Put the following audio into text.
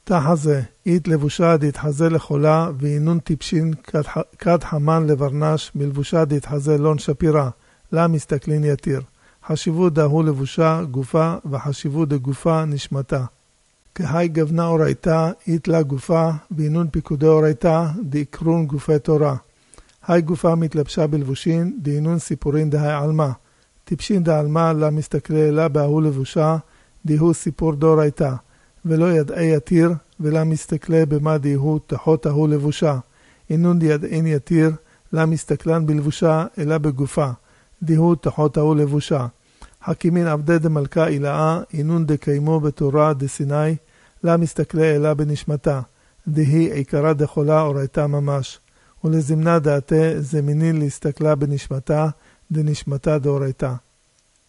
תחזה, אית לבושה דתחזה לחולה, ואינון טיפשין כד חמן לברנש, מלבושה דתחזה לון שפירה, לה מסתכלין יתיר. חשיבות דהו לבושה גופה, וחשיבות דגופה נשמתה. כהי גוונה אורייתה, אית לה גופה, ואינון פיקודי אורייתה, דיקרון גופי תורה. היי גופה מתלבשה בלבושין, דאינון סיפורין דהי עלמה. טיפשין דעלמה, לה מסתכלי לה בהוא לבושה, דיהו סיפור דאורייתה. ולא ידעי יתיר, ולה מסתכלי במה דיהו תחות ההוא לבושה. אינון דידעין יתיר, לה מסתכלן בלבושה, אלא בגופה. דיהו תחות ההוא לבושה. חכימין עבדי דמלכה אילאה, אינון דקיימו בתורה דסיני, לה מסתכלי אלא בנשמתה. דהי עיקרה דחולה אורייתה ממש. ולזמנה דעתה זמינין להסתכלה בנשמתה, דנשמתה דאורייתה.